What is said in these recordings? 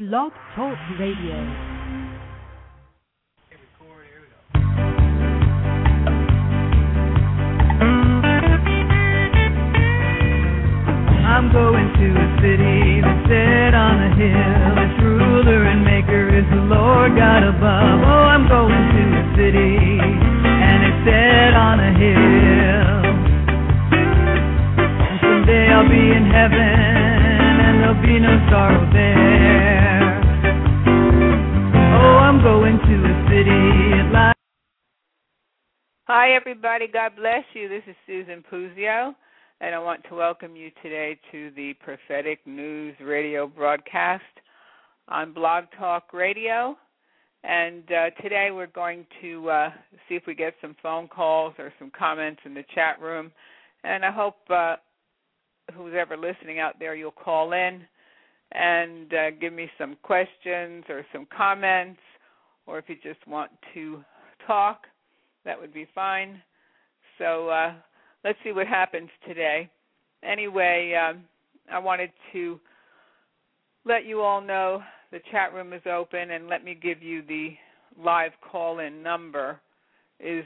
Blog Talk Radio. I'm going to a city that's set on a hill. Its ruler and maker is the Lord God above. Oh, I'm going to a city, and it's set on a hill. And someday I'll be in heaven, and there'll be no sorrow there. Oh, I'm going to a city at last. Hi, everybody. God bless you. This is Susan Puzio, and I want to welcome you today to the Prophetic News radio broadcast on Blog Talk Radio. And today we're going to see if we get some phone calls or some comments in the chat room. And I hope who's ever listening out there, you'll call in and give me some questions or some comments, or if you just want to talk, that would be fine. So let's see what happens today. Anyway, I wanted to let you all know the chat room is open, and let me give you the live call-in number. It is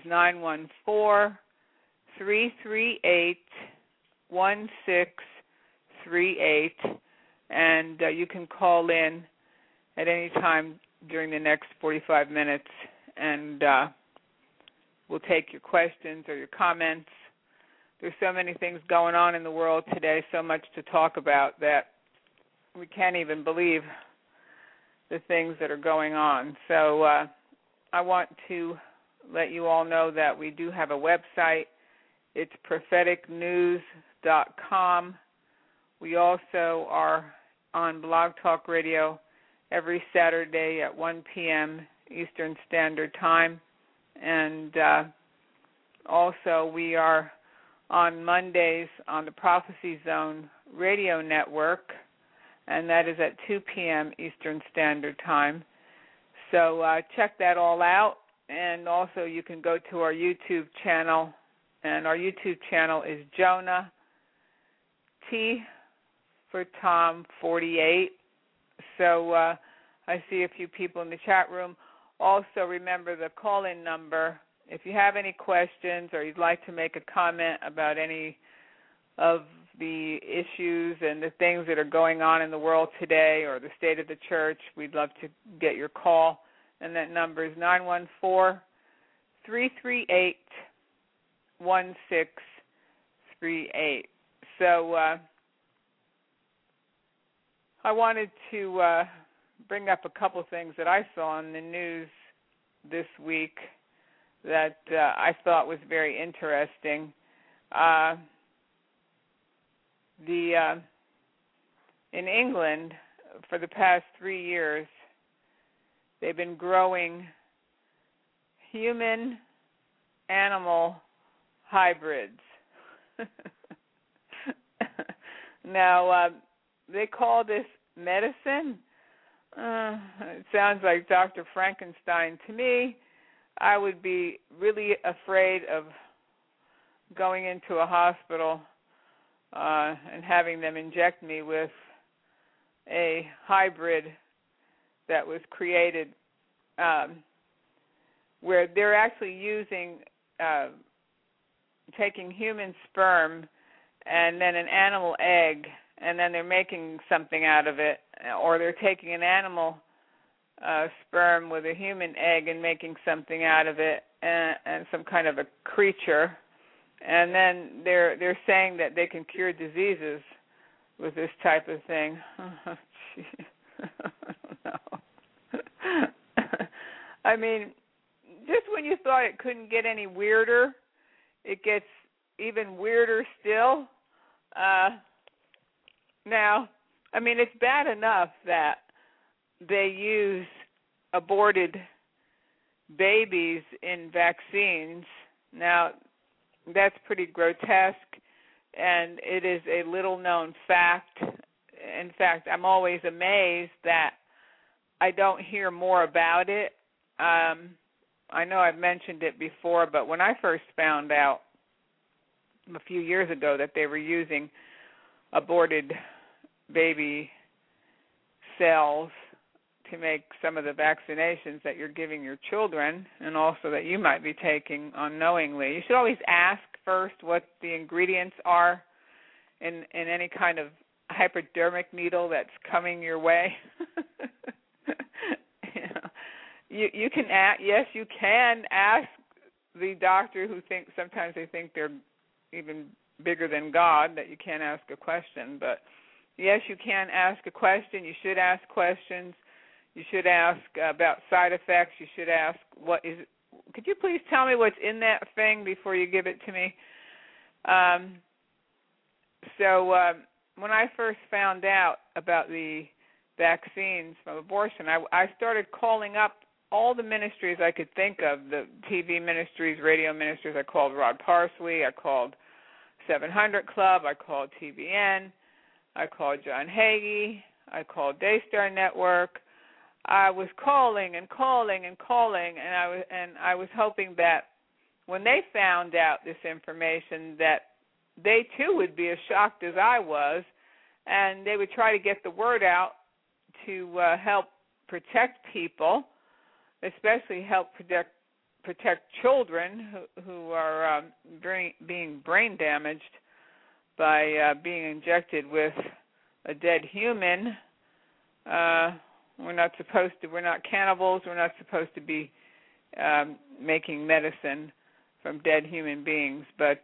914-338-1638, and you can call in at any time during the next 45 minutes, and we'll take your questions or your comments. There's so many things going on in the world today, so much to talk about that we can't even believe the things that are going on. So I want to let you all know that we do have a website. It's propheticnews.com. We also are on Blog Talk Radio every Saturday at 1 p.m. Eastern Standard Time. And also we are on Mondays on the Prophecy Zone radio network, and that is at 2 p.m. Eastern Standard Time. So check that all out. And also you can go to our YouTube channel, and our YouTube channel is Jonah T for Tom 48. So I see a few people in the chat room. Also, remember the call-in number. If you have any questions or you'd like to make a comment about any of the issues and the things that are going on in the world today or the state of the church, we'd love to get your call. And that number is 914-338-1638. So I wanted to bring up a couple things that I saw in the news this week that I thought was very interesting. In England, for the past 3 years, they've been growing human-animal hybrids. Now, they call this medicine. It sounds like Dr. Frankenstein to me. I would be really afraid of going into a hospital and having them inject me with a hybrid that was created where they're actually using, taking human sperm and then an animal egg, and then they're making something out of it, or they're taking an animal sperm with a human egg and making something out of it, and some kind of a creature, and then they're saying that they can cure diseases with this type of thing. Oh, no. I mean, just when you thought it couldn't get any weirder, it gets even weirder still. Now, I mean, it's bad enough that they use aborted babies in vaccines. Now, that's pretty grotesque, and it is a little-known fact. In fact, I'm always amazed that I don't hear more about it. I know I've mentioned it before, but when I first found out a few years ago that they were using aborted baby cells to make some of the vaccinations that you're giving your children and also that you might be taking unknowingly. You should always ask first what the ingredients are in any kind of hypodermic needle that's coming your way. You can ask, yes, you can ask the doctor who thinks sometimes they think they're even bigger than God, that you can't ask a question. But yes, you can ask a question. You should ask questions. You should ask about side effects. You should ask, could you please tell me what's in that thing before you give it to me? When I first found out about the vaccines from abortion, I started calling up all the ministries I could think of, the TV ministries, radio ministries. I called Rod Parsley. I called 700 Club. I called TBN. I called John Hagee. I called Daystar Network. I was calling and calling and calling, and I was hoping that when they found out this information that they too would be as shocked as I was, and they would try to get the word out to help protect people, especially help protect children who are being brain damaged by being injected with a dead human. We're not cannibals. We're not supposed to be making medicine from dead human beings. But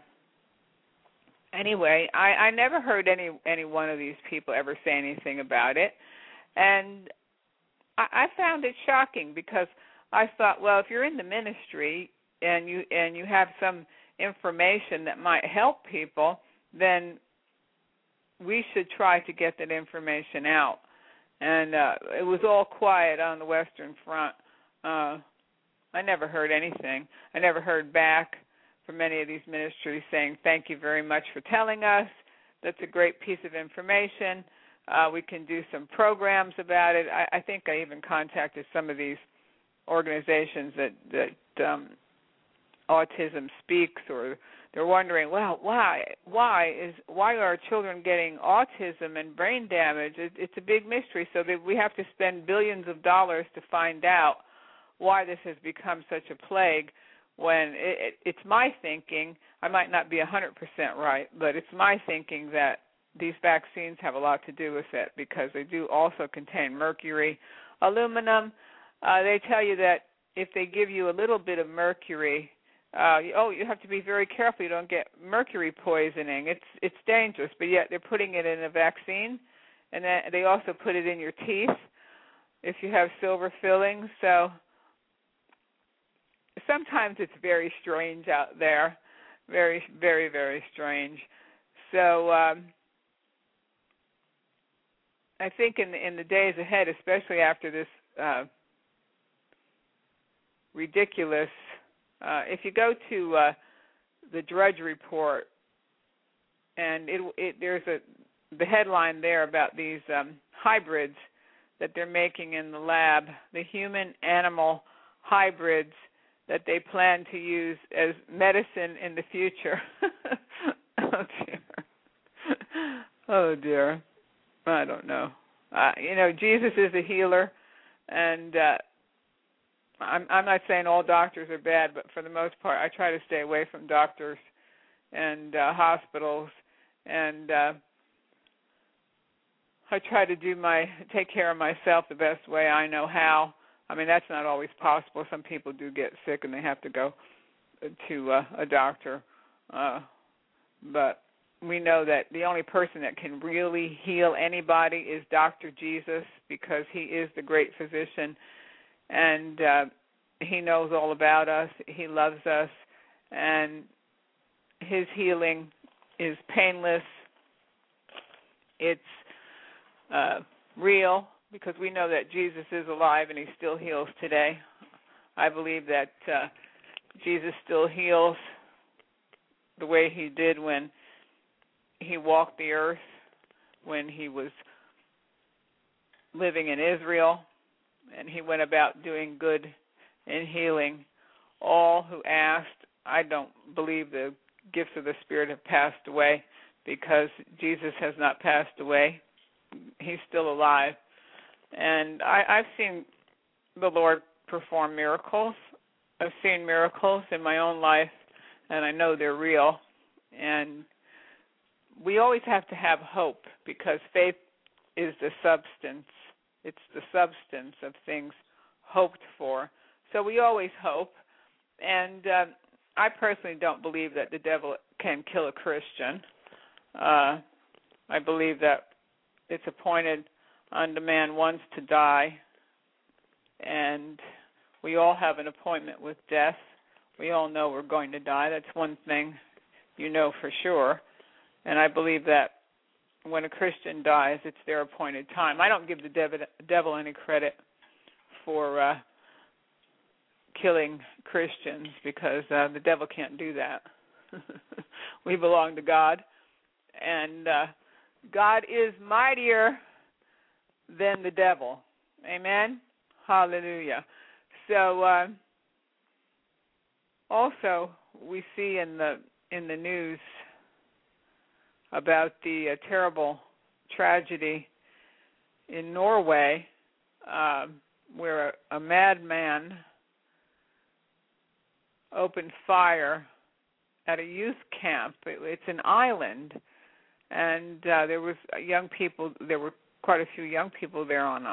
anyway, I never heard any one of these people ever say anything about it. And I found it shocking because I thought, well, if you're in the ministry and you have some information that might help people, then we should try to get that information out. And it was all quiet on the Western Front. I never heard anything. I never heard back from any of these ministries saying, thank you very much for telling us. That's a great piece of information. We can do some programs about it. I think I even contacted some of these organizations that Autism Speaks, or they're wondering, well, why are children getting autism and brain damage? It's a big mystery, so that we have to spend billions of dollars to find out why this has become such a plague, when it's my thinking, I might not be 100% right, but it's my thinking that these vaccines have a lot to do with it, because they do also contain mercury, aluminum. They tell you that if they give you a little bit of mercury, you have to be very careful you don't get mercury poisoning. It's dangerous, but yet they're putting it in a vaccine, and then they also put it in your teeth if you have silver fillings. So sometimes it's very strange out there, very, very, very strange. So I think in the days ahead, especially after this ridiculous, if you go to the Drudge Report, and there's the headline there about these hybrids that they're making in the lab, the human-animal hybrids that they plan to use as medicine in the future. Oh, dear. Oh, dear. I don't know. Jesus is a healer, and I'm not saying all doctors are bad, but for the most part, I try to stay away from doctors and hospitals, and I try to take care of myself the best way I know how. I mean, that's not always possible. Some people do get sick and they have to go to a doctor, but we know that the only person that can really heal anybody is Dr. Jesus, because he is the great physician, and he knows all about us. He loves us, and his healing is painless. It's real, because we know that Jesus is alive and he still heals today. I believe that Jesus still heals the way he did when he walked the earth, when he was living in Israel, and he went about doing good and healing all who asked. I don't believe the gifts of the Spirit have passed away, because Jesus has not passed away. He's still alive, And I've seen the Lord perform miracles. I've seen miracles in my own life, and I know they're real. And we always have to have hope, because faith is the substance. It's the substance of things hoped for. So we always hope. And I personally don't believe that the devil can kill a Christian. I believe that it's appointed unto man once to die, and we all have an appointment with death. We all know we're going to die. That's one thing you know for sure. And I believe that when a Christian dies, it's their appointed time. I don't give the devil any credit for killing Christians, because the devil can't do that. We belong to God, and God is mightier than the devil. Amen? Hallelujah. So also we see in the news about the terrible tragedy in Norway, where a madman opened fire at a youth camp. It's an island, and there were quite a few young people there on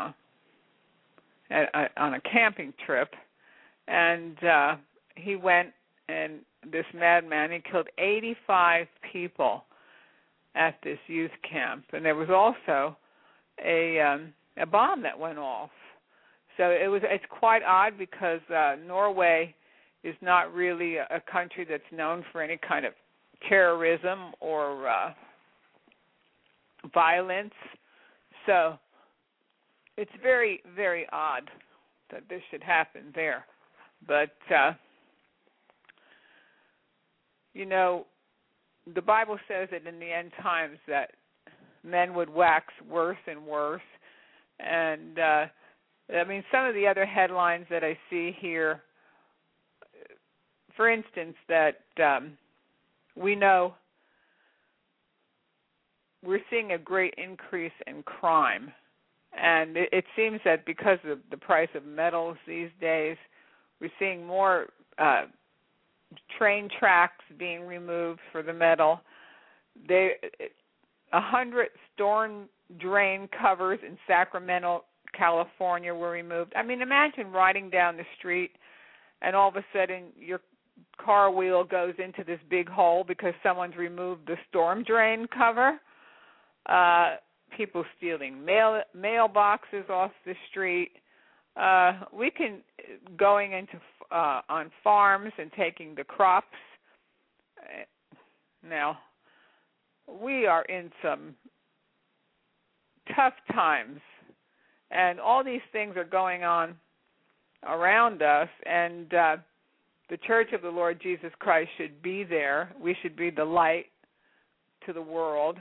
a camping trip, and he went, and this madman, he killed 85 people at this youth camp. And there was also a bomb that went off. So it's quite odd, because Norway is not really a country that's known for any kind of terrorism or violence. So it's very, very odd that this should happen there. But, the Bible says that in the end times that men would wax worse and worse. And, some of the other headlines that I see here, for instance, that we know we're seeing a great increase in crime. And it seems that because of the price of metals these days, we're seeing more train tracks being removed for the metal. 100 storm drain covers in Sacramento, California were removed. Imagine riding down the street and all of a sudden your car wheel goes into this big hole because someone's removed the storm drain cover. People stealing mailboxes off the street. We can going into on farms and taking the crops. Now, we are in some tough times, and all these things are going on around us, and the Church of the Lord Jesus Christ should be there. We should be the light to the world.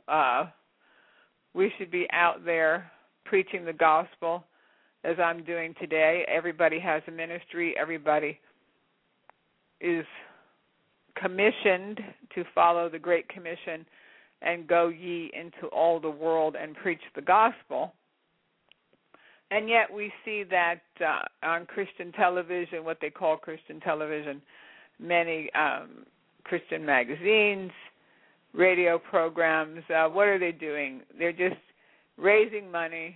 We should be out there preaching the gospel as I'm doing today. Everybody has a ministry. Everybody is commissioned to follow the Great Commission and go ye into all the world and preach the gospel. And yet we see that on Christian television, what they call Christian television, many Christian magazines, radio programs, what are they doing? They're just raising money,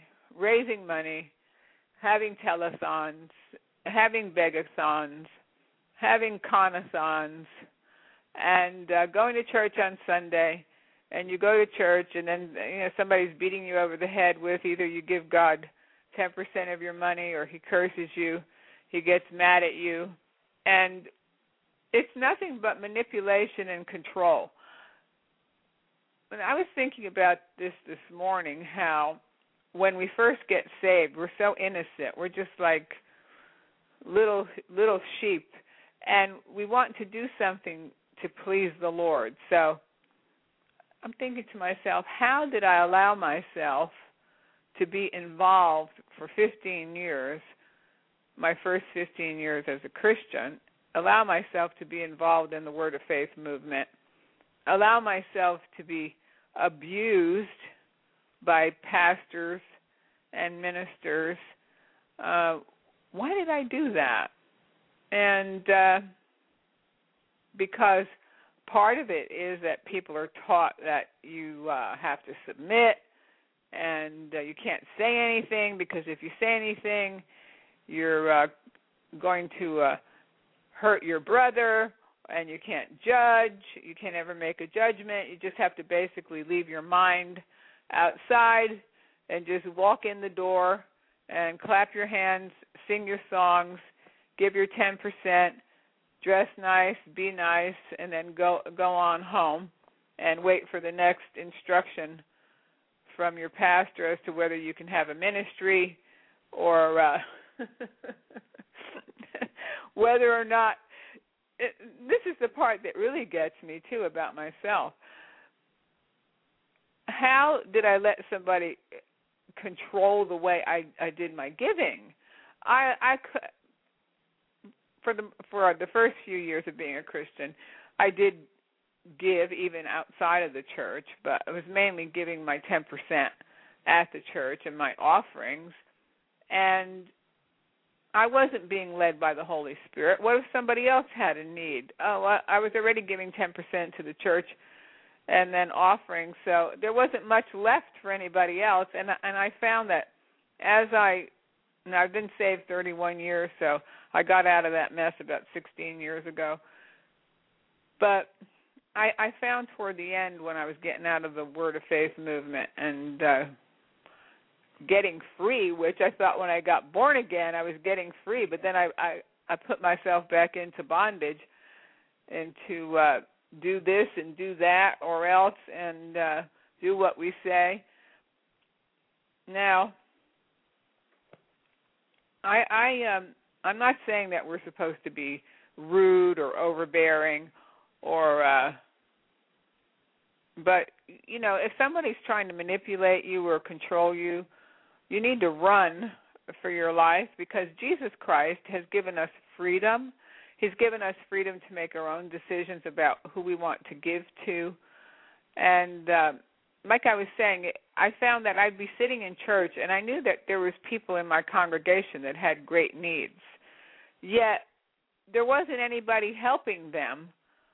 having telethons, having begathons, having conathons, and going to church on Sunday. And you go to church, and then somebody's beating you over the head with either you give God 10% of your money or he curses you, he gets mad at you. And it's nothing but manipulation and control. When I was thinking about this morning, how when we first get saved, we're so innocent. We're just like little sheep, and we want to do something to please the Lord. So I'm thinking to myself, how did I allow myself to be involved for 15 years, my first 15 years as a Christian, allow myself to be involved in the Word of Faith movement, allow myself to be abused by pastors and ministers, why did I do that? And because part of it is that people are taught that you have to submit and you can't say anything, because if you say anything, you're going to hurt your brother, and you can't judge. You can't ever make a judgment. You just have to basically leave your mind outside and just walk in the door and clap your hands, sing your songs, give your 10%, dress nice, be nice, and then go on home and wait for the next instruction from your pastor as to whether you can have a ministry or whether or not. This is the part that really gets me, too, about myself. How did I let somebody control the way I did my giving? I for the first few years of being a Christian, I did give even outside of the church, but I was mainly giving my 10% at the church and my offerings, and I wasn't being led by the Holy Spirit. What if somebody else had a need? Oh, I was already giving 10% to the church and then offering, so there wasn't much left for anybody else, and I found that as I've been saved 31 years, so I got out of that mess about 16 years ago, but I found toward the end, when I was getting out of the Word of Faith movement and getting free, which I thought when I got born again I was getting free, but then I put myself back into bondage and to do this and do that or else and do what we say. Now, I'm not saying that we're supposed to be rude or overbearing or but, you know, if somebody's trying to manipulate you or control you, you need to run for your life, because Jesus Christ has given us freedom. He's given us freedom to make our own decisions about who we want to give to. And like I was saying, I found that I'd be sitting in church, and I knew that there was people in my congregation that had great needs. Yet there wasn't anybody helping them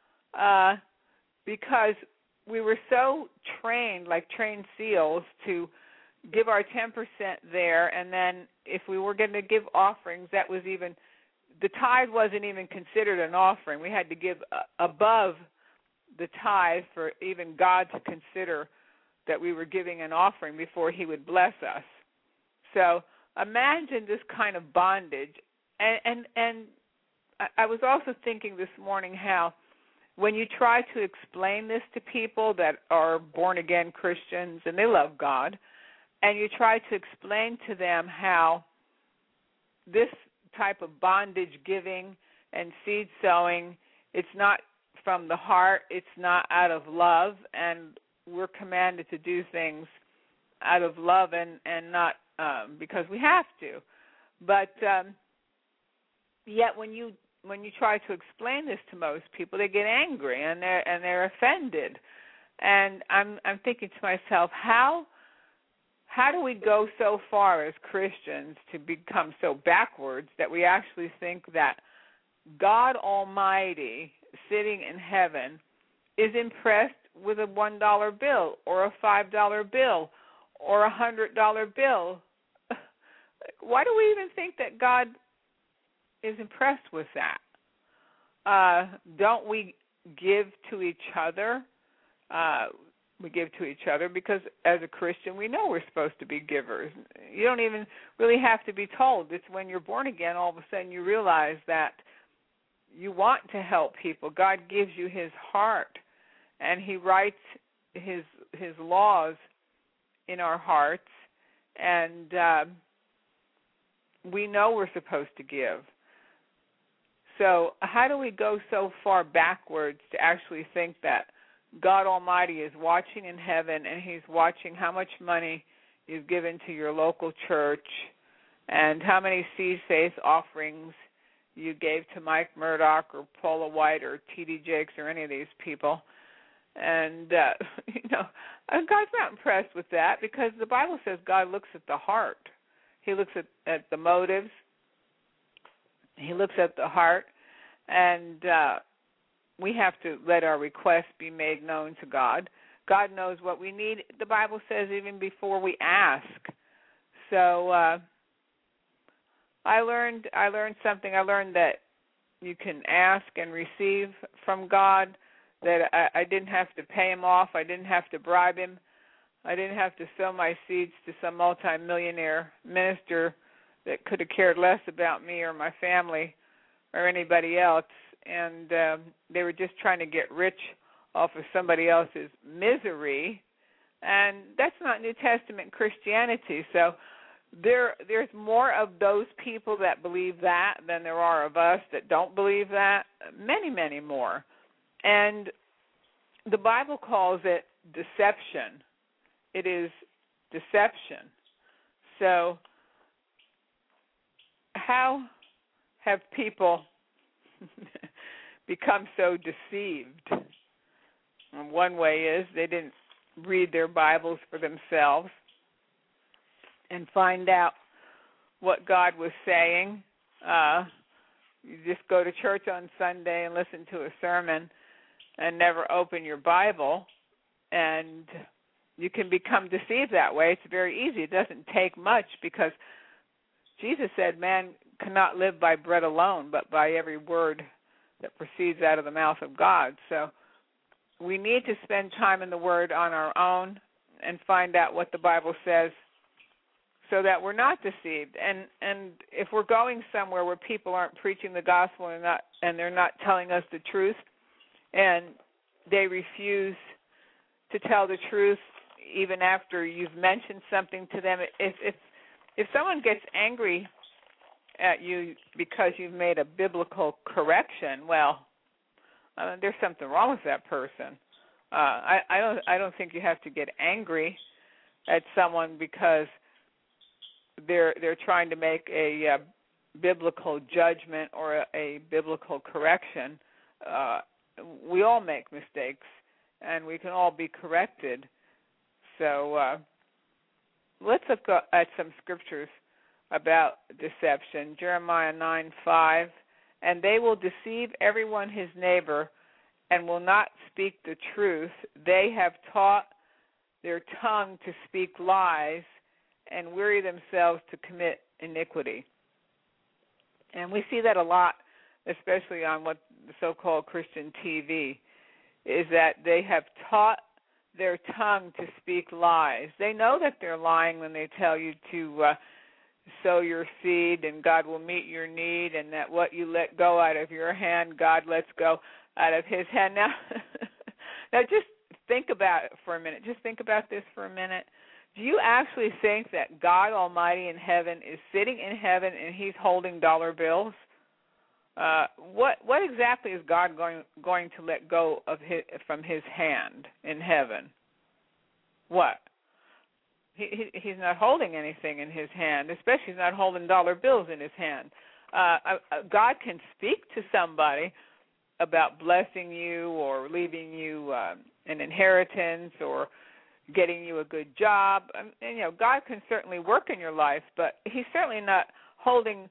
because we were so trained, like trained seals, to give our 10% there, and then if we were going to give offerings, that was even, the tithe wasn't even considered an offering. We had to give above the tithe for even God to consider that we were giving an offering before he would bless us. So imagine this kind of bondage. And I was also thinking this morning how when you try to explain this to people that are born-again Christians and they love God, and you try to explain to them how this type of bondage giving and seed sowing, it's not from the heart, it's not out of love, and we're commanded to do things out of love and not because we have to. But yet when you try to explain this to most people, they get angry and they're offended. And I'm thinking to myself, how do we go so far as Christians to become so backwards that we actually think that God Almighty sitting in heaven is impressed with a $1 bill or a $5 bill or a $100 bill? Why do we even think that God is impressed with that? Don't we give to each other? We give to each other because as a Christian we know we're supposed to be givers. You don't even really have to be told. It's when you're born again all of a sudden you realize that you want to help people. God gives you his heart and he writes his laws in our hearts, and we know we're supposed to give. So how do we go so far backwards to actually think that God Almighty is watching in heaven and he's watching how much money you've given to your local church and how many seed faith offerings you gave to Mike Murdoch or Paula White or T.D. Jakes or any of these people? And, God's not impressed with that because the Bible says God looks at the heart. He looks at the motives. He looks at the heart, and we have to let our requests be made known to God. God knows what we need. The Bible says even before we ask. So I learned something. I learned that you can ask and receive from God, that I didn't have to pay him off. I didn't have to bribe him. I didn't have to sow my seeds to some multimillionaire minister that could have cared less about me or my family or anybody else. And they were just trying to get rich off of somebody else's misery. And that's not New Testament Christianity. So there's more of those people that believe that than there are of us that don't believe that. Many, many more. And the Bible calls it deception. It is deception. So how have people become so deceived? And one way is they didn't read their Bibles for themselves and find out what God was saying. You just go to church on Sunday and listen to a sermon and never open your Bible, and you can become deceived that way. It's very easy. It doesn't take much, because Jesus said man cannot live by bread alone, but by every word that proceeds out of the mouth of God. So we need to spend time in the Word on our own and find out what the Bible says so that we're not deceived. And if we're going somewhere where people aren't preaching the gospel and they're not telling us the truth, and they refuse to tell the truth even after you've mentioned something to them, if someone gets angry at you because you've made a biblical correction, well, there's something wrong with that person. I don't think you have to get angry at someone because they're trying to make a biblical judgment or a biblical correction. We all make mistakes, and we can all be corrected. So let's look at some scriptures about deception. Jeremiah 9:5, and they will deceive everyone his neighbor and will not speak the truth. They have taught their tongue to speak lies and weary themselves to commit iniquity. And we see that a lot, especially on what the so-called Christian TV, is that they have taught their tongue to speak lies. They know that they're lying when they tell you to sow your seed and God will meet your need, and that what you let go out of your hand, God lets go out of his hand. Now just think about it for a minute. Just think about this for a minute. Do you actually think that God Almighty in heaven is sitting in heaven and he's holding dollar bills? What exactly is God going to let go of from his hand in heaven? What? He's not holding anything in his hand, especially he's not holding dollar bills in his hand. God can speak to somebody about blessing you or leaving you an inheritance or getting you a good job. And, God can certainly work in your life, but he's certainly not holding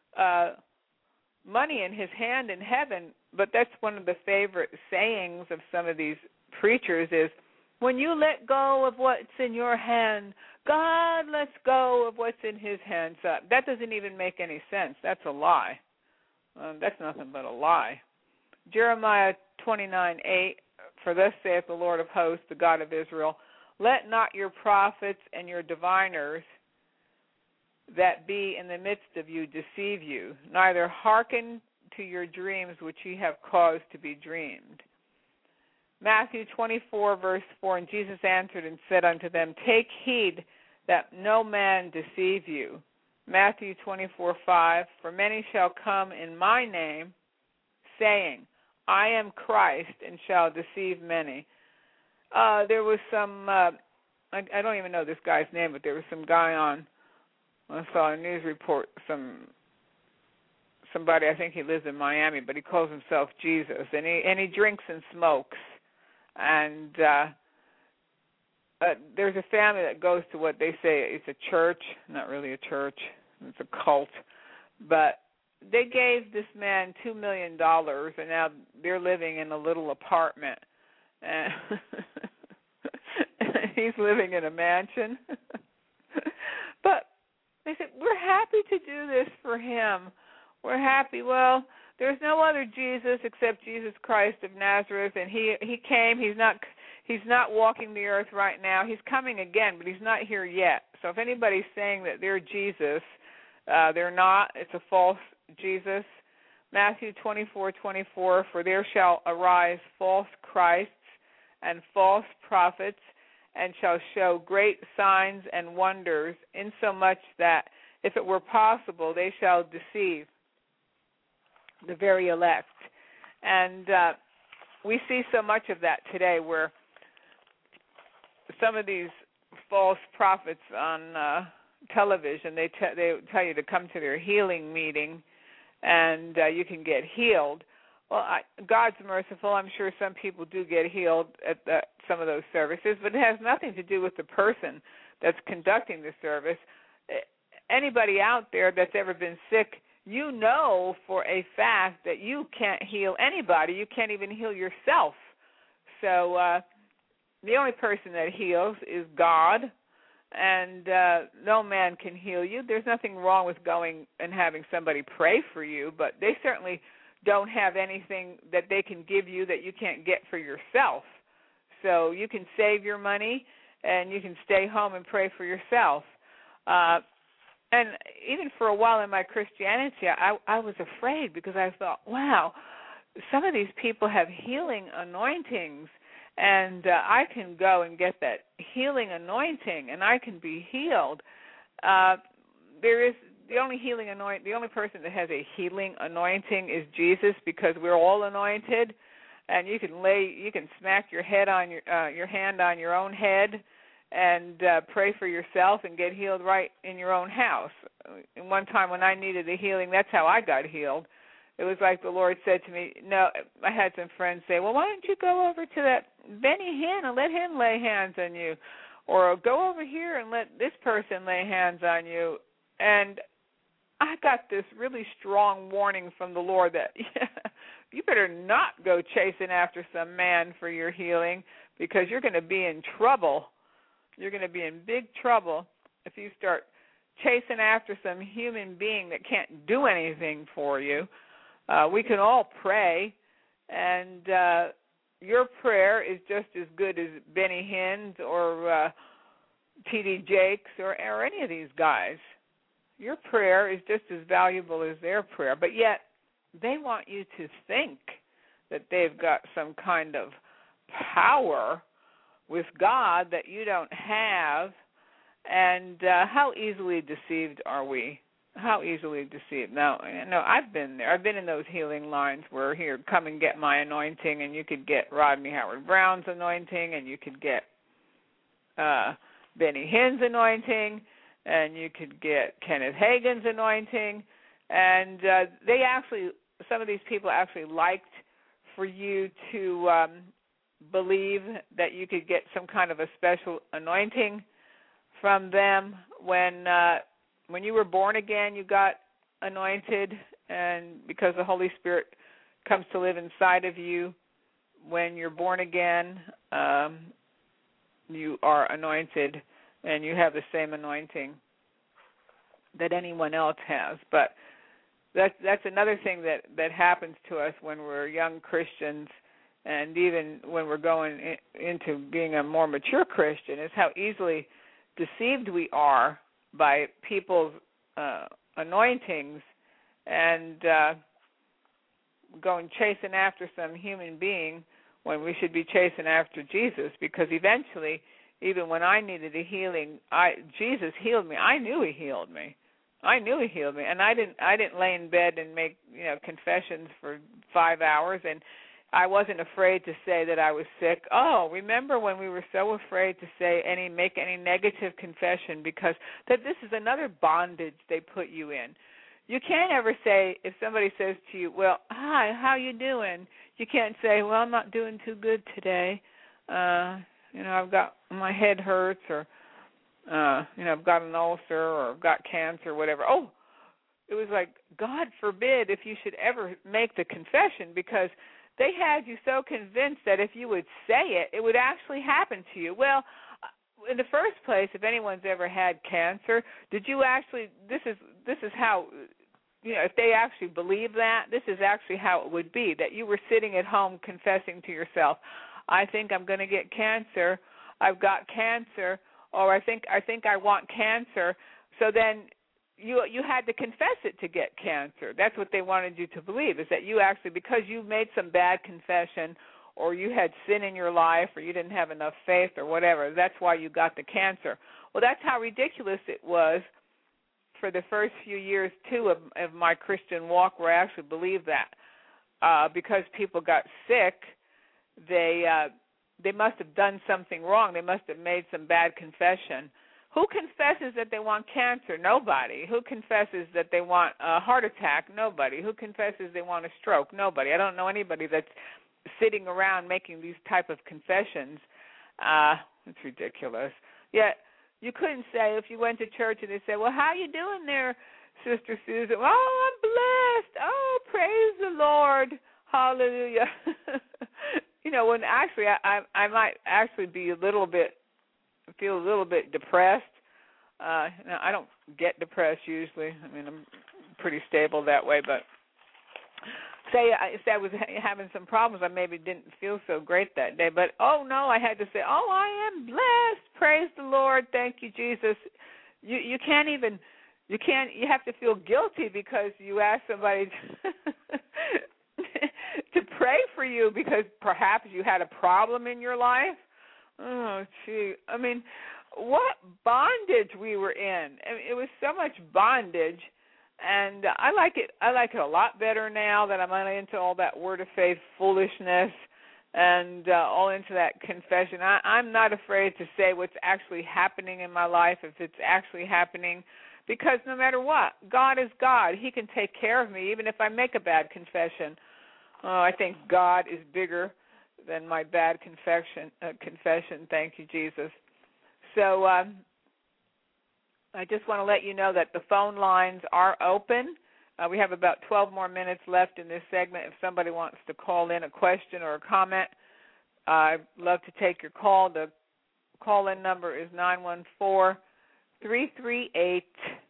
money in his hand in heaven. But that's one of the favorite sayings of some of these preachers is, when you let go of what's in your hand, God lets go of what's in his hand. So that doesn't even make any sense. That's a lie. That's nothing but a lie. Jeremiah 29:8, for thus saith the Lord of hosts, the God of Israel, let not your prophets and your diviners that be in the midst of you deceive you, neither hearken to your dreams which ye have caused to be dreamed. Matthew 24, verse 4, and Jesus answered and said unto them, take heed that no man deceive you. Matthew 24:5, for many shall come in my name, saying, I am Christ, and shall deceive many. There was some, I don't even know this guy's name, but there was some guy on, I saw a news report, somebody, I think he lives in Miami, but he calls himself Jesus, and he drinks and smokes. And there's a family that goes to what they say it's a church, not really a church, it's a cult, but they gave this man $2 million, and now they're living in a little apartment, and he's living in a mansion. But they said, we're happy to do this for him. We're happy. Well, there's no other Jesus except Jesus Christ of Nazareth, and he came. He's not walking the earth right now. He's coming again, but he's not here yet. So if anybody's saying that they're Jesus, they're not. It's a false Jesus. Matthew 24:24, for there shall arise false Christs and false prophets, and shall show great signs and wonders, insomuch that, if it were possible, they shall deceive the very elect. And we see so much of that today, where some of these false prophets on television, they tell you to come to their healing meeting, and you can get healed. Well, God's merciful. I'm sure some people do get healed at some of those services, but it has nothing to do with the person that's conducting the service. Anybody out there that's ever been sick, you know for a fact that you can't heal anybody. You can't even heal yourself. So the only person that heals is God, and no man can heal you. There's nothing wrong with going and having somebody pray for you, but they certainly don't have anything that they can give you that you can't get for yourself. So you can save your money, and you can stay home and pray for yourself. And even for a while in my Christianity, I was afraid, because I thought, wow, some of these people have healing anointings, and I can go and get that healing anointing, and I can be healed. There is the only person that has a healing anointing is Jesus, because we're all anointed, and you can smack your head on your hand on your own head, and pray for yourself and get healed right in your own house. And one time when I needed a healing, that's how I got healed. It was like the Lord said to me, no, I had some friends say, well, why don't you go over to that Benny Hinn and let him lay hands on you? Or go over here and let this person lay hands on you. And I got this really strong warning from the Lord that you better not go chasing after some man for your healing, because you're going to be in trouble. You're going to be in big trouble if you start chasing after some human being that can't do anything for you. We can all pray, and your prayer is just as good as Benny Hinn's or T.D. Jakes or any of these guys. Your prayer is just as valuable as their prayer, but yet they want you to think that they've got some kind of power with God that you don't have. And how easily deceived are we? How easily deceived. Now, I've been there. I've been in those healing lines where, here, come and get my anointing, and you could get Rodney Howard Brown's anointing, and you could get Benny Hinn's anointing, and you could get Kenneth Hagin's anointing. And some of these people actually liked for you to believe that you could get some kind of a special anointing from them. When you were born again, you got anointed, and because the Holy Spirit comes to live inside of you, when you're born again, you are anointed, and you have the same anointing that anyone else has. But that's another thing that happens to us when we're young Christians, and even when we're going into being a more mature Christian, is how easily deceived we are by people's anointings, and going chasing after some human being when we should be chasing after Jesus, because eventually, even when I needed a healing, Jesus healed me. I knew he healed me. And I didn't lay in bed and make confessions for 5 hours, and I wasn't afraid to say that I was sick. Oh, remember when we were so afraid to make any negative confession, because this is another bondage they put you in. You can't ever say, if somebody says to you, well, hi, how you doing? You can't say, well, I'm not doing too good today. I've got my head hurts, or I've got an ulcer, or I've got cancer, whatever. Oh, it was like, God forbid if you should ever make the confession, because they had you so convinced that if you would say it, it would actually happen to you. Well, in the first place, if anyone's ever had cancer, did you actually? This is how. If they actually believe that, this is actually how it would be, that you were sitting at home confessing to yourself, I think I'm going to get cancer, I've got cancer, or I think I want cancer. So then you had to confess it to get cancer. That's what they wanted you to believe, is that you actually, because you made some bad confession, or you had sin in your life, or you didn't have enough faith, or whatever, that's why you got the cancer. Well, that's how ridiculous it was for the first few years, too, of my Christian walk, where I actually believed that. Because people got sick, they must have done something wrong. They must have made some bad confession. Who confesses that they want cancer? Nobody. Who confesses that they want a heart attack? Nobody. Who confesses they want a stroke? Nobody. I don't know anybody that's sitting around making these type of confessions. It's ridiculous. Yet, you couldn't say, if you went to church and they said, well, how you doing there, Sister Susan? Oh, I'm blessed. Oh, praise the Lord. Hallelujah. When actually I might actually be feel a little bit depressed. I don't get depressed usually. I mean, I'm pretty stable that way, but if I was having some problems, I maybe didn't feel so great that day. But, oh, no, I had to say, oh, I am blessed. Praise the Lord. Thank you, Jesus. You have to feel guilty because you asked somebody to pray for you because perhaps you had a problem in your life. Oh, gee. I mean, what bondage we were in. I mean, it was so much bondage. And I like it a lot better now that I'm not into all that word of faith foolishness and all into that confession. I'm not afraid to say what's actually happening in my life, if it's actually happening, because no matter what, God is God. He can take care of me even if I make a bad confession. I think God is bigger than my bad confession. Thank you, Jesus. So I just want to let you know that the phone lines are open. We have about 12 more minutes left in this segment. If somebody wants to call in a question or a comment, I'd love to take your call. The call-in number is 914-338-1638.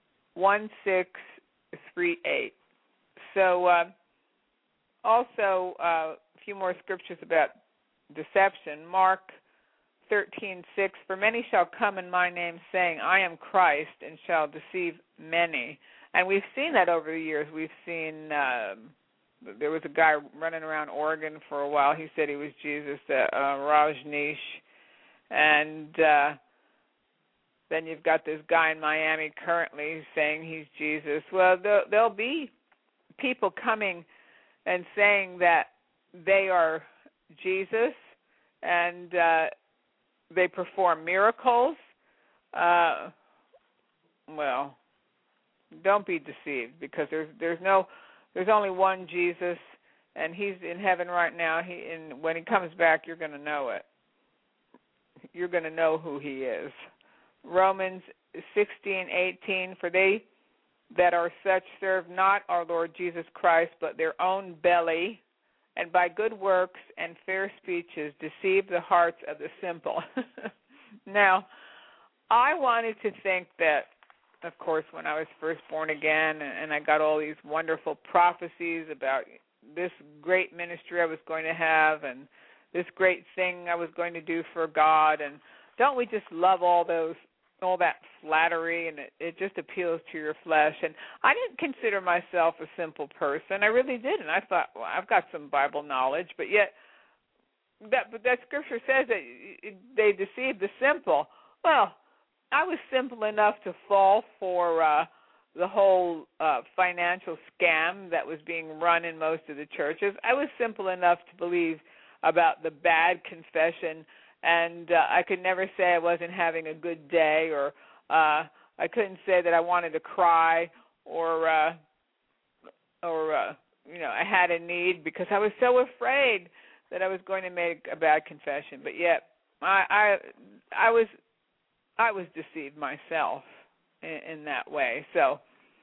So also a few more scriptures about deception. Mark 13:6, for many shall come in my name saying, I am Christ, and shall deceive many. And we've seen that over the years. We've seen, there was a guy running around Oregon for a while. He said he was Jesus, Rajneesh. And then you've got this guy in Miami currently saying he's Jesus. Well, there'll be people coming and saying that they are Jesus, and they perform miracles. Well, don't be deceived, because there's only one Jesus, and he's in heaven right now. And when he comes back, you're going to know it. You're going to know who he is. Romans 16:18, for they that are such serve not our Lord Jesus Christ, but their own belly, and by good works and fair speeches deceive the hearts of the simple. Now, I wanted to think that, of course, when I was first born again and I got all these wonderful prophecies about this great ministry I was going to have and this great thing I was going to do for God, and don't we just love all that flattery, and it just appeals to your flesh. And I didn't consider myself a simple person. I really didn't. I thought, well, I've got some Bible knowledge, but yet that scripture says that they deceive the simple. Well, I was simple enough to fall for the whole financial scam that was being run in most of the churches. I was simple enough to believe about the bad confession, and I could never say I wasn't having a good day, or I couldn't say that I wanted to cry, or I had a need, because I was so afraid that I was going to make a bad confession. But yet, I was deceived myself in that way. So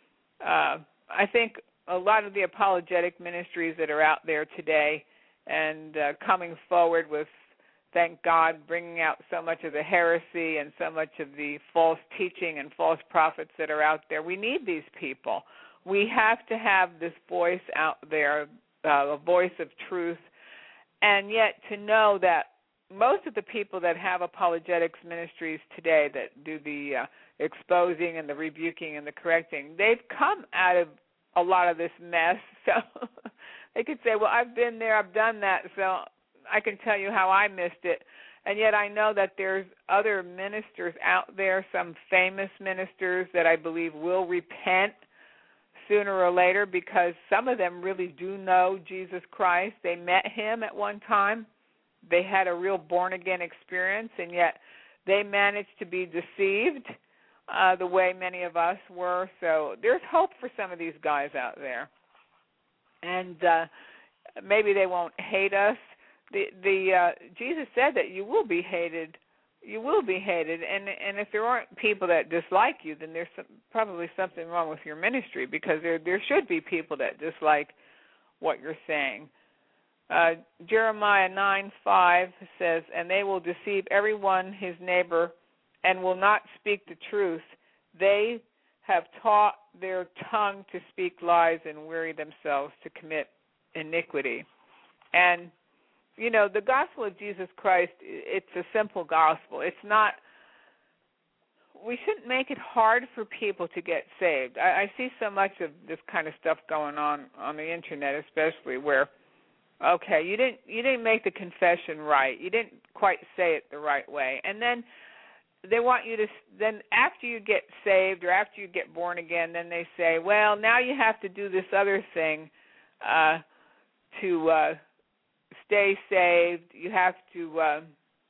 I think a lot of the apologetic ministries that are out there today and coming forward with, thank God, bringing out so much of the heresy and so much of the false teaching and false prophets that are out there. We need these people. We have to have this voice out there, a voice of truth, and yet to know that most of the people that have apologetics ministries today that do the exposing and the rebuking and the correcting, they've come out of a lot of this mess. So they could say, well, I've been there, I've done that, so I can tell you how I missed it. And yet I know that there's other ministers out there, some famous ministers that I believe will repent sooner or later, because some of them really do know Jesus Christ. They met him at one time. They had a real born-again experience, and yet they managed to be deceived the way many of us were. So there's hope for some of these guys out there. And maybe they won't hate us. Jesus said that you will be hated. You will be hated, and if there aren't people that dislike you, then there's probably something wrong with your ministry, because there should be people that dislike what you're saying. Jeremiah 9:5 says, "And they will deceive everyone his neighbor, and will not speak the truth. They have taught their tongue to speak lies and weary themselves to commit iniquity." And you know, the gospel of Jesus Christ, it's a simple gospel. It's not, we shouldn't make it hard for people to get saved. I see so much of this kind of stuff going on the internet, especially, where, okay, you didn't make the confession right. You didn't quite say it the right way. And then they want you to, then after you get saved or after you get born again, then they say, well, now you have to do this other thing to stay saved. You have to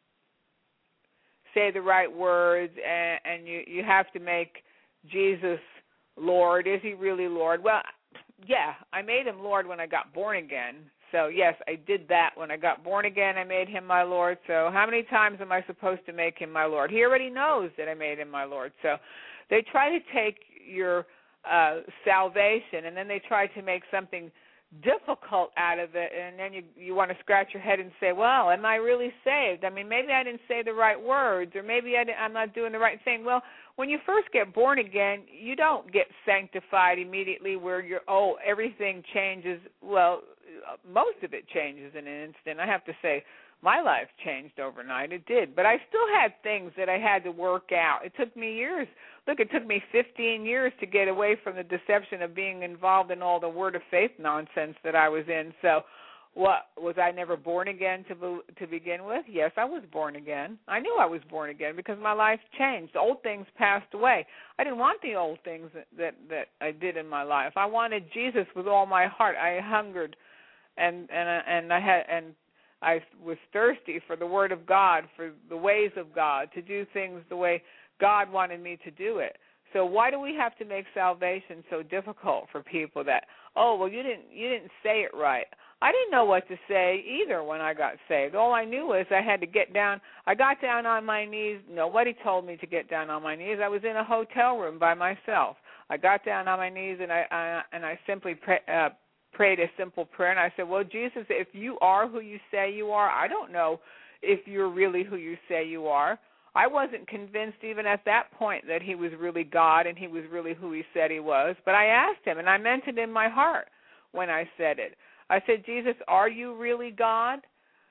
say the right words, and you have to make Jesus Lord. Is he really Lord? Well, yeah, I made him Lord when I got born again. So, yes, I did that. When I got born again, I made him my Lord. So how many times am I supposed to make him my Lord? He already knows that I made him my Lord. So they try to take your salvation, and then they try to make something difficult out of it, and then you want to scratch your head and say, well, am I really saved? I mean, maybe I didn't say the right words, or maybe I'm not doing the right thing. Well, when you first get born again, you don't get sanctified immediately where everything changes. Well, most of it changes in an instant. I have to say, my life changed overnight. It did. But I still had things that I had to work out. It took me years. Look, it took me 15 years to get away from the deception of being involved in all the word of faith nonsense that I was in. So what, was I never born again to begin with? Yes, I was born again. I knew I was born again because my life changed. The old things passed away. I didn't want the old things that I did in my life. I wanted Jesus with all my heart. I hungered and I was thirsty for the Word of God, for the ways of God, to do things the way God wanted me to do it. So why do we have to make salvation so difficult for people that, oh, well, you didn't say it right? I didn't know what to say either when I got saved. All I knew was I had to get down. I got down on my knees. Nobody told me to get down on my knees. I was in a hotel room by myself. I got down on my knees and I simply prayed a simple prayer, and I said, well, Jesus, if you are who you say you are, I don't know if you're really who you say you are. I wasn't convinced even at that point that he was really God and he was really who he said he was, but I asked him, and I meant it in my heart when I said it. I said, Jesus, are you really God?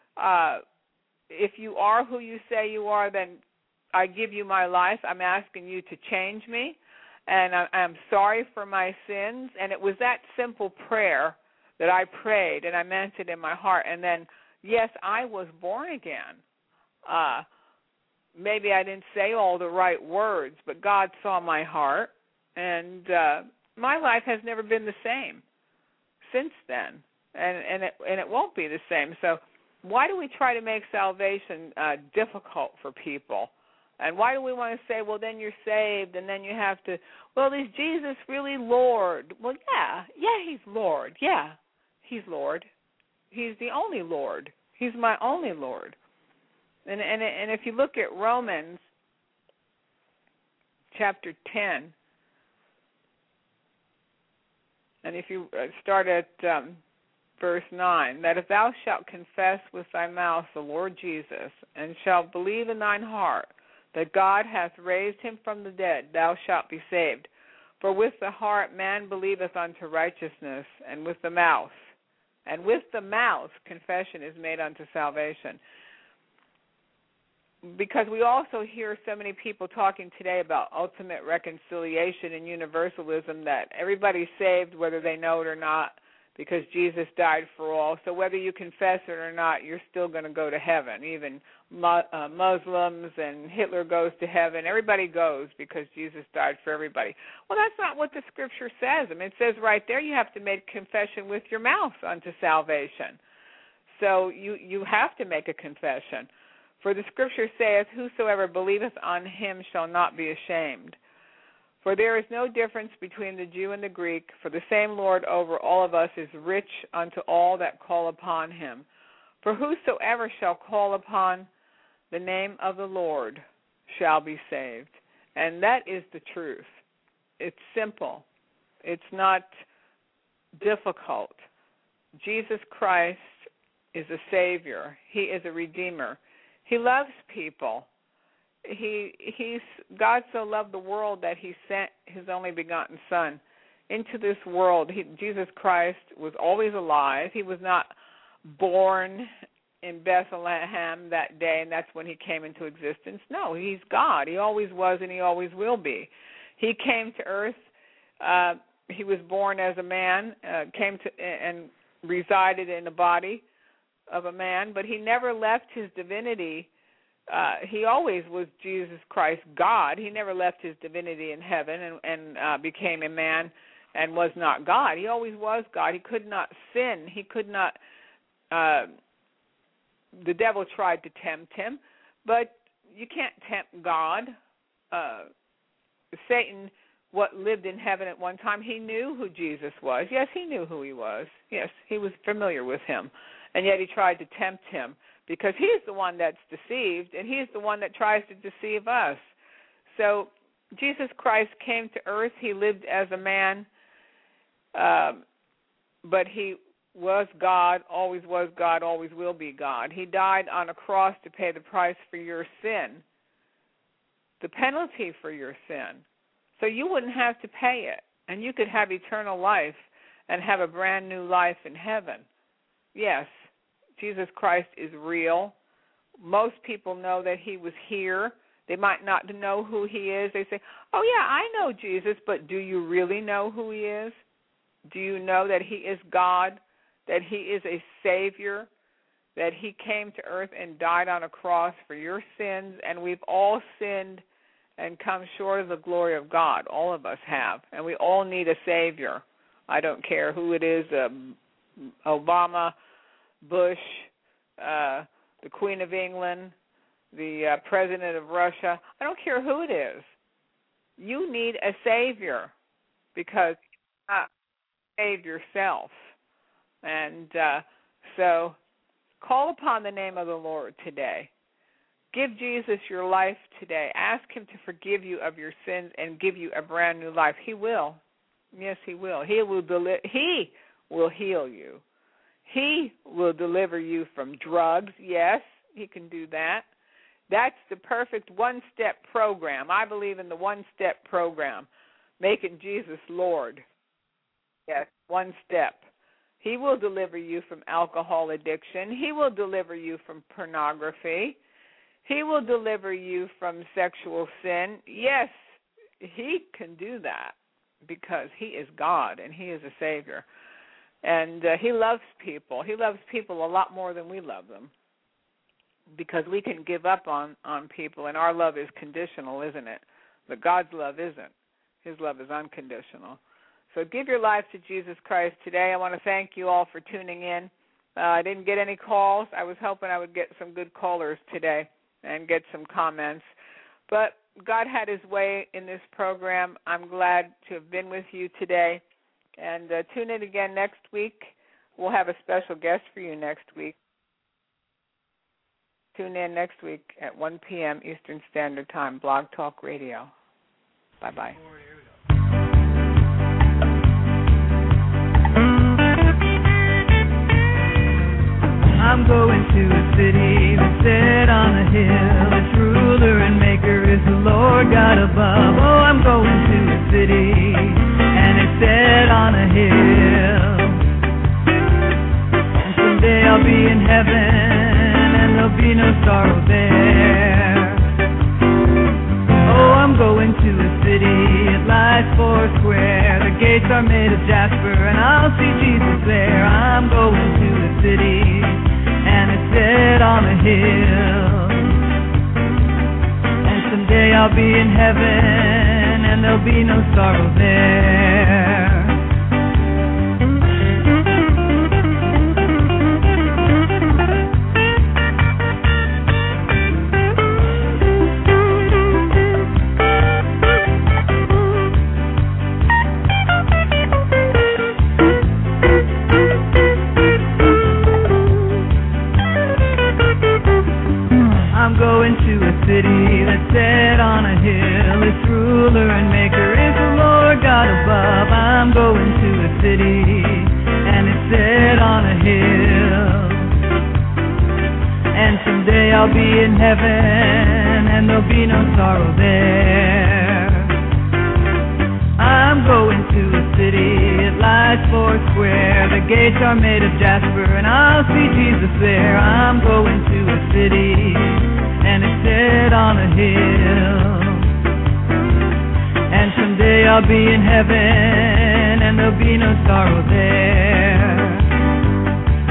If you are who you say you are, then I give you my life. I'm asking you to change me. And I'm sorry for my sins. And it was that simple prayer that I prayed, and I meant it in my heart. And then, yes, I was born again. Maybe I didn't say all the right words, but God saw my heart. And my life has never been the same since then. And it won't be the same. So why do we try to make salvation difficult for people? And why do we want to say, well, then you're saved, and then you have to, well, is Jesus really Lord? Well, yeah, he's Lord. Yeah, he's Lord. He's the only Lord. He's my only Lord. And if you look at Romans chapter 10, and if you start at verse 9, that if thou shalt confess with thy mouth the Lord Jesus, and shalt believe in thine heart that God hath raised him from the dead, thou shalt be saved. For with the heart man believeth unto righteousness, and with the mouth confession is made unto salvation. Because we also hear so many people talking today about ultimate reconciliation and universalism, that everybody's saved whether they know it or not, because Jesus died for all. So whether you confess it or not, you're still going to go to heaven. Even Muslims and Hitler goes to heaven. Everybody goes because Jesus died for everybody. Well, that's not what the Scripture says. I mean, it says right there you have to make confession with your mouth unto salvation. So you have to make a confession. For the Scripture saith, whosoever believeth on him shall not be ashamed. For there is no difference between the Jew and the Greek, for the same Lord over all of us is rich unto all that call upon him. For whosoever shall call upon the name of the Lord shall be saved. And that is the truth. It's simple. It's not difficult. Jesus Christ is a Savior. He is a Redeemer. He loves people. God so loved the world that he sent his only begotten Son into this world. Jesus Christ was always alive. He was not born in Bethlehem that day, and that's when he came into existence. No, he's God. He always was, and he always will be. He came to earth. He was born as a man, came to and resided in the body of a man, but he never left his divinity. He always was Jesus Christ, God. He never left his divinity in heaven and became a man and was not God. He always was God. He could not sin. He could not. The devil tried to tempt him, but you can't tempt God. Satan, what lived in heaven at one time, he knew who Jesus was. Yes, he knew who he was. Yes, he was familiar with him. And yet he tried to tempt him, because he's the one that's deceived, and he's the one that tries to deceive us. So Jesus Christ came to earth. He lived as a man, but he was God, always will be God. He died on a cross to pay the price for your sin, the penalty for your sin. So you wouldn't have to pay it, and you could have eternal life and have a brand new life in heaven. Yes, Jesus Christ is real. Most people know that he was here. They might not know who he is. They say, oh, yeah, I know Jesus, but do you really know who he is? Do you know that he is God, that he is a Savior, that he came to earth and died on a cross for your sins, and we've all sinned and come short of the glory of God. All of us have, and we all need a Savior. I don't care who it is, Obama, Bush, the Queen of England, the President of Russia. I don't care who it is. You need a Savior, because you cannot save yourself. And so call upon the name of the Lord today. Give Jesus your life today. Ask him to forgive you of your sins and give you a brand new life. He will. Yes, he will. He will heal you. He will deliver you from drugs. Yes, he can do that. That's the perfect one-step program. I believe in the one-step program, making Jesus Lord. Yes, one step. He will deliver you from alcohol addiction. He will deliver you from pornography. He will deliver you from sexual sin. Yes, he can do that, because he is God and he is a Savior. And he loves people. He loves people a lot more than we love them, because we can give up on people, and our love is conditional, isn't it? But God's love isn't. His love is unconditional. So give your life to Jesus Christ today. I want to thank you all for tuning in. I didn't get any calls. I was hoping I would get some good callers today and get some comments. But God had his way in this program. I'm glad to have been with you today. And tune in again next week. We'll have a special guest for you next week. tune in next week at 1 p.m. Eastern Standard Time, Blog Talk Radio. Bye-bye. I'm going to a city that's set on a hill. Its ruler and maker is the Lord God above. Oh, I'm going to a city, and it's set on a hill. And someday I'll be in heaven, and there'll be no sorrow there. Oh, I'm going to a city, it lies four square. The gates are made of jasper, and I'll see Jesus there. I'm going to a city, and it's set on a hill. And someday I'll be in heaven, and there'll be no sorrow there. I'm going to a city that's set on a hill. Its ruler and maker is the Lord God above. I'm going to a city, and it's set on a hill. And someday I'll be in heaven, and there'll be no sorrow there. I'm going to a city, it lies four square. The gates are made of jasper, and I'll see Jesus there. I'm going to a city, and it's set on a hill. And someday I'll be in heaven, and there'll be no sorrow there.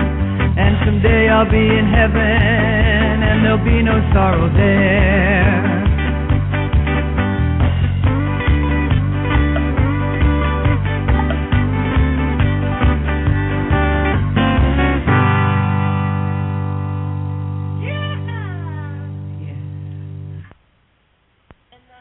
And someday I'll be in heaven, and there'll be no sorrow there.